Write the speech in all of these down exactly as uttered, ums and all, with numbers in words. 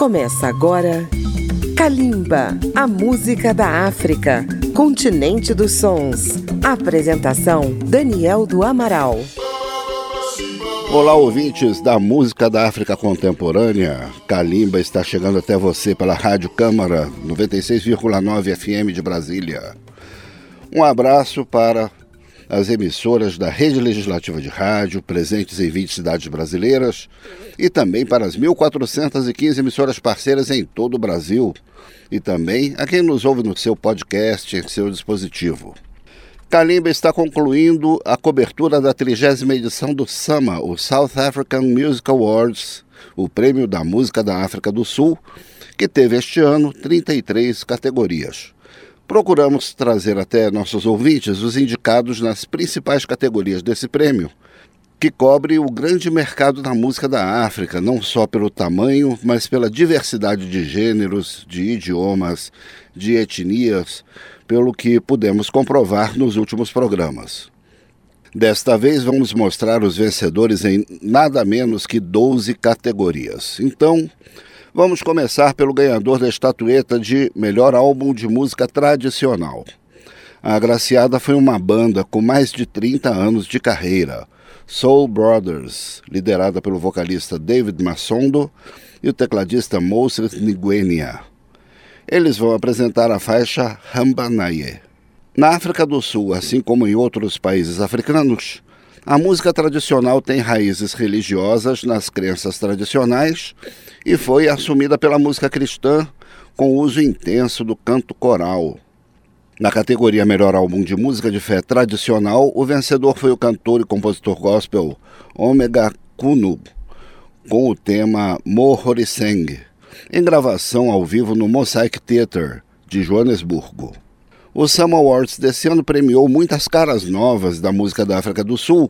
Começa agora Kalimba, a música da África, continente dos sons. Apresentação, Daniel do Amaral. Olá, ouvintes da música da África contemporânea. Kalimba está chegando até você pela Rádio Câmara noventa e seis vírgula nove F M de Brasília. Um abraço para as emissoras da Rede Legislativa de Rádio, presentes em vinte cidades brasileiras, e também para as mil quatrocentas e quinze emissoras parceiras em todo o Brasil, e também a quem nos ouve no seu podcast, em seu dispositivo. Kalimba está concluindo a cobertura da trigésima edição do SAMA, o South African Music Awards, o prêmio da música da África do Sul, que teve este ano trinta e três categorias. Procuramos trazer até nossos ouvintes os indicados nas principais categorias desse prêmio, que cobre o grande mercado da música da África, não só pelo tamanho, mas pela diversidade de gêneros, de idiomas, de etnias, pelo que pudemos comprovar nos últimos programas. Desta vez vamos mostrar os vencedores em nada menos que doze categorias. Então, vamos começar pelo ganhador da estatueta de melhor álbum de música tradicional. A agraciada foi uma banda com mais de trinta anos de carreira, Soul Brothers, liderada pelo vocalista David Massondo e o tecladista Moses Ngwenya. Eles vão apresentar a faixa Hamba Naye. Na África do Sul, assim como em outros países africanos, a música tradicional tem raízes religiosas nas crenças tradicionais e foi assumida pela música cristã com o uso intenso do canto coral. Na categoria Melhor Álbum de Música de Fé Tradicional, o vencedor foi o cantor e compositor gospel Omega Kunu, com o tema Mohoriseng, em gravação ao vivo no Mosaic Theatre, de Joanesburgo. O SAMA Awards desse ano premiou muitas caras novas da música da África do Sul,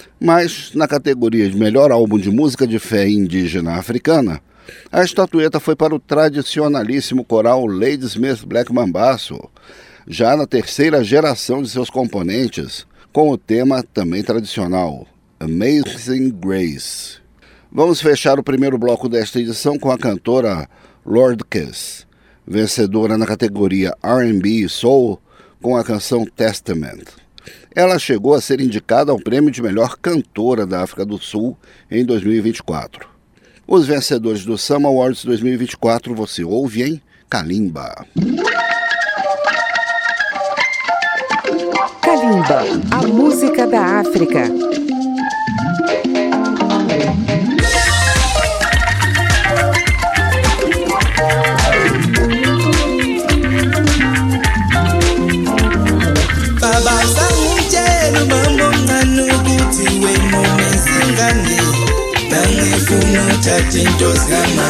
mas na categoria de Melhor Álbum de Música de Fé Indígena Africana, a estatueta foi para o tradicionalíssimo coral Ladysmith Black Mambazo, já na terceira geração de seus componentes, com o tema também tradicional, Amazing Grace. Vamos fechar o primeiro bloco desta edição com a cantora Lord Kiss, vencedora na categoria R and B e Soul com a canção Testament. Ela chegou a ser indicada ao prêmio de melhor cantora da África do Sul em dois mil e vinte e quatro. Os vencedores do SAMA Awards dois mil e vinte e quatro você ouve em Kalimba. Kalimba, a música da África. Baba samutshela umama omncane ukuthi wena unesingane nangifuna uthathe into zama.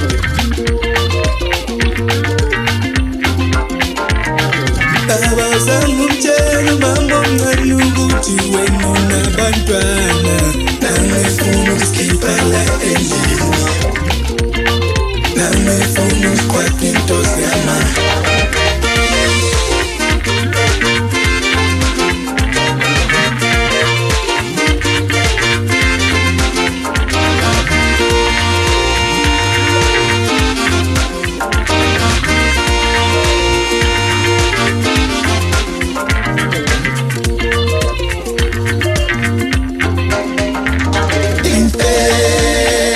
Baba samutshela umama omncane ukuthi wena unabantwana nangifuna usikhipha la endlini nangifuna usikhwapha into zama. Impera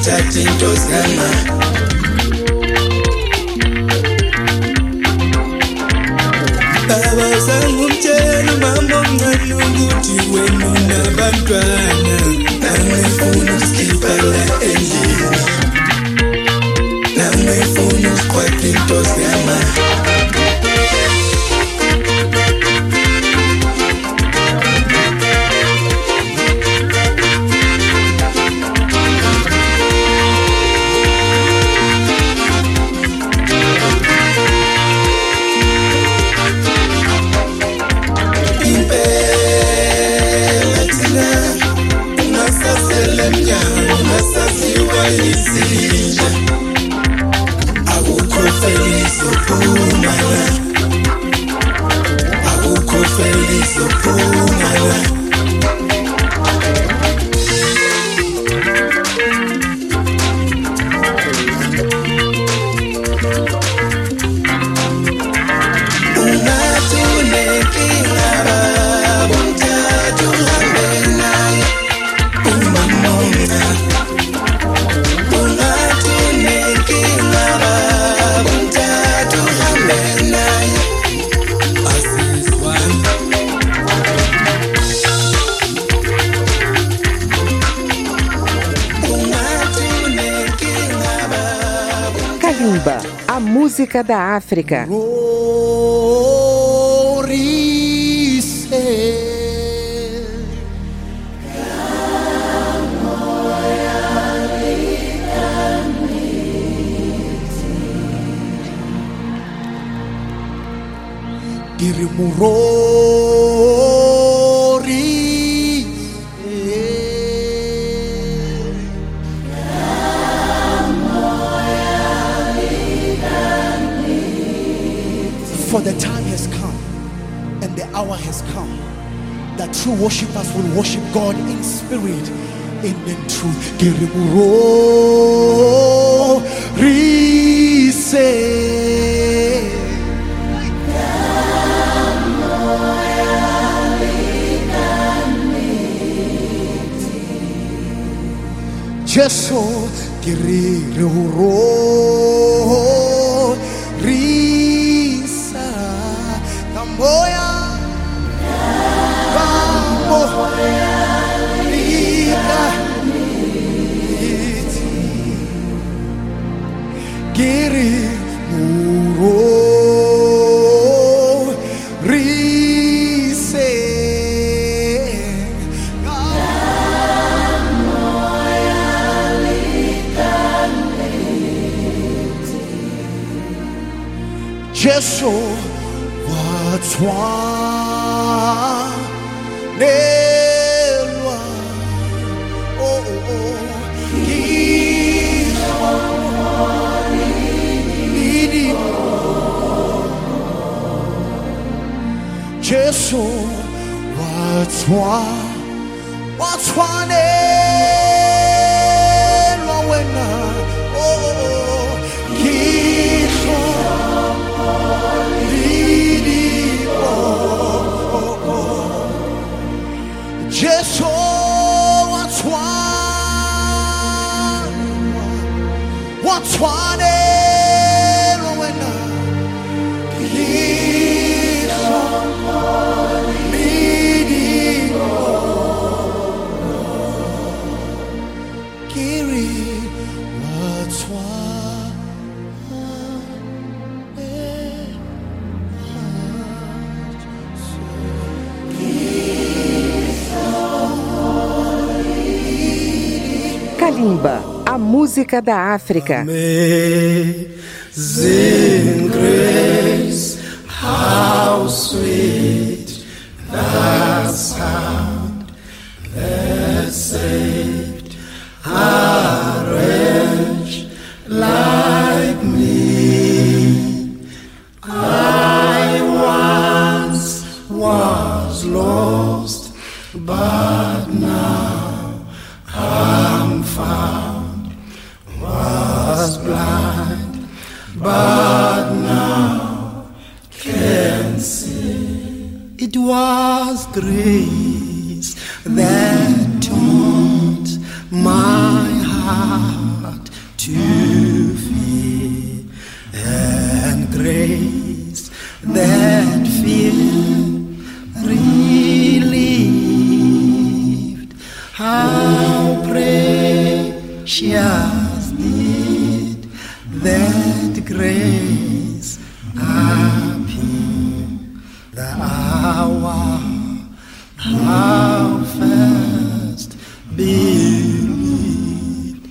uthatha into zama. Baba sangumtshela mama omncane ukuthi wena unabantwana, angifuni ukuskipha la endlini, angifuni ukuqwaqha into zama. Akukho feliz uphuma la, akukho feliz uphuma la. Ungathi unenkinga baba, umthatha uhambe naye umamonga. Kalimba, a música da África. For the time has come and the hour has come that true worshippers will worship God in spirit and in truth. Jesu kirire uro risa kamboya kamboya lika iti kiri uro rise Jesu watswa nelwa oh oh oh Idi Jesu watswa watswa nelwa wena oh oh Jesu watswana watswane rowena Yesu midi kiri Kalimba, a música da África. Amazing grace, how sweet the sound that saved a wretch like me. I once was lost, but now I'm found. Was blind, but now can see. It was grace that taught my heart How precious did that grace appear, the hour how first believed.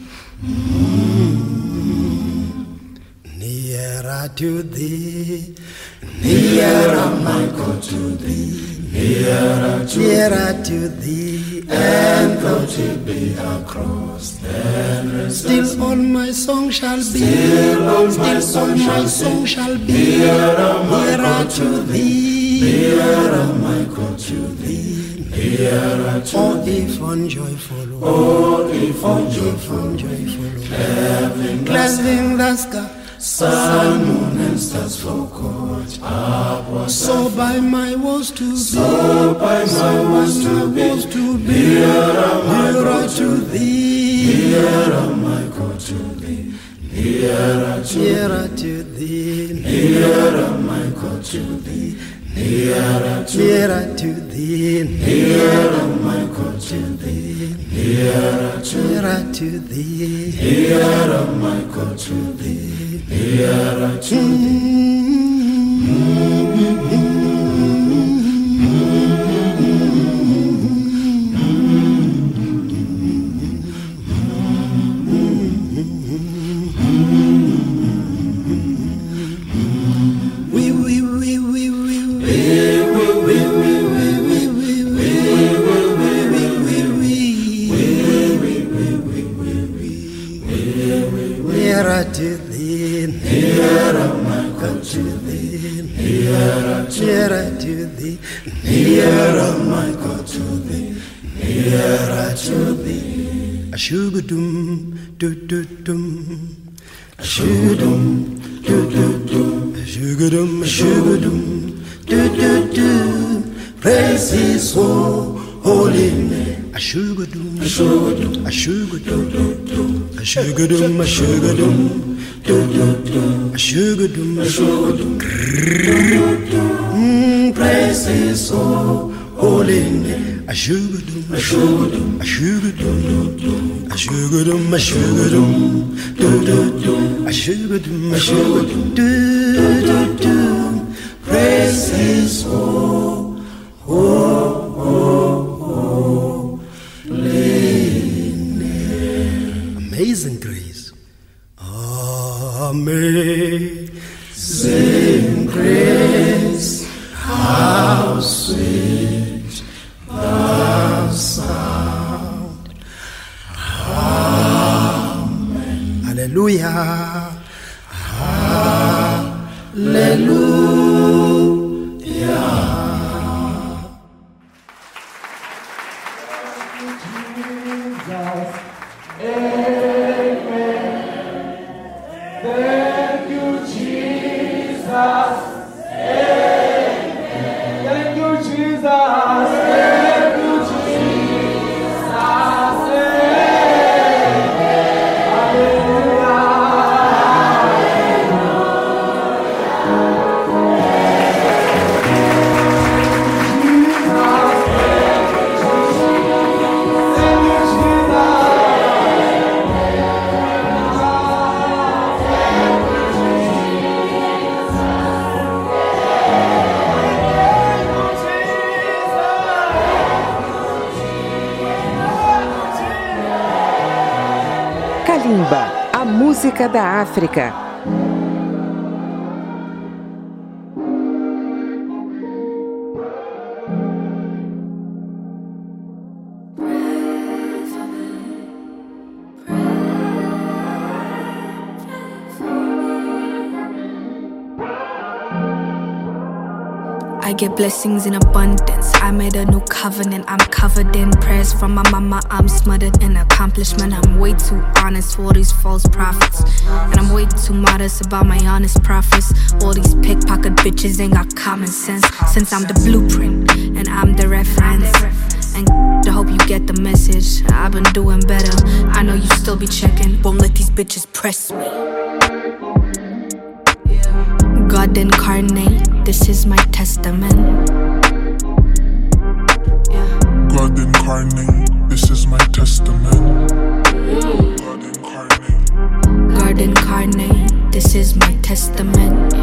Mm. Nearer to thee, nearer my God to thee, nearer to, nearer to thee, and though it be across the still all my song shall be, still all my song, my song shall be nearer, nearer to thee, nearer my God to thee, nearer to oh, if on joyful, oh, if on joyful, joyful, cleansing the sky, sun, moon, and stars forgot upward. So by my woes to be, so by my woes to be, to be nearer to thee, nearer my God to thee, nearer to, nearer to thee, nearer my God to thee, nearer to, nearer to thee, nearer my God to thee, nearer to, nearer to thee, nearer my God to thee, nearer to thee. Nearer to thee, nearer my God to thee, nearer to thee, nearer my God to thee, nearer to thee. A shugadum, do do dum, a shugadum, do do dum, a shugadum, a shugadum, do do do. Praise His holy name. A shugadum, a shugadum, a shugadum, a shugadum, a shugadum, do do do, a shugadum, a shugadum. Praise His holy name. A shugadum, a shugadum, a shugadum, a shugadum, a shugadum, do do do, a shugadum, a shugadum, do do do. Praise His holy name. Amazing grace, amazing grace, how sweet the sound. Amen. Hallelujah. Hallelujah. Kalimba, a música da África. I get blessings in abundance. I made a new covenant. I'm covered in prayers from my mama. I'm smothered in accomplishment. I'm way too honest for all these false prophets, and I'm way too modest about my honest profits. All these pickpocket bitches ain't got common sense. Since I'm the blueprint and I'm the reference, and I hope you get the message. I've been doing better. I know you still be checking. Won't let these bitches press me. God incarnate, this is my testament. God incarnate, this is my testament. testament.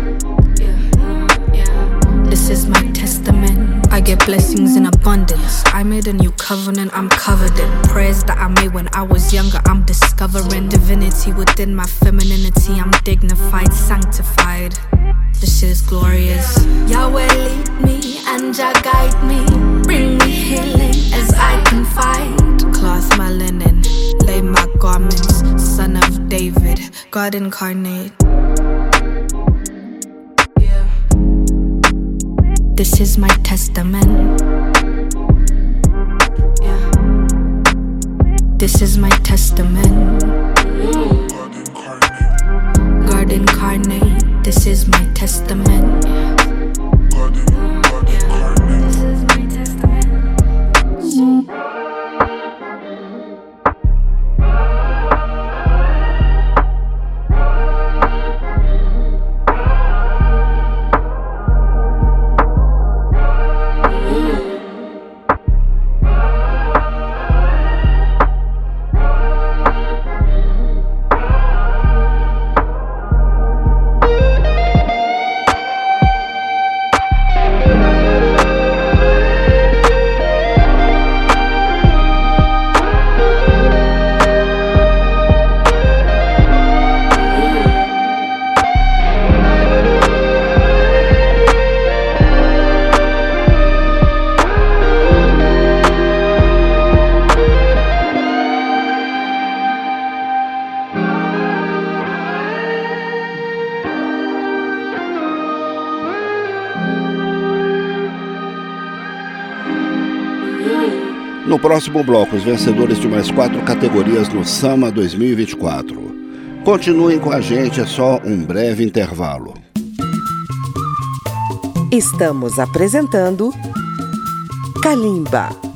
This is my testament. I get blessings in abundance. I made a new covenant, I'm covered in prayers that I made when I was younger. I'm discovering divinity within my femininity. I'm dignified, sanctified. This shit is glorious. Yahweh lead me and Jah guide me. Bring me healing as I confide. Cloth my linen, lay my garments. Son of David, God incarnate. This is my testament. Yeah. This is my testament. God incarnate. God incarnate. This is my testament. Yeah. God, in, God yeah. incarnate. This is my testament. Mm-hmm. No próximo bloco, os vencedores de mais quatro categorias no Sama dois mil e vinte e quatro. Continuem com a gente, é só um breve intervalo. Estamos apresentando Kalimba.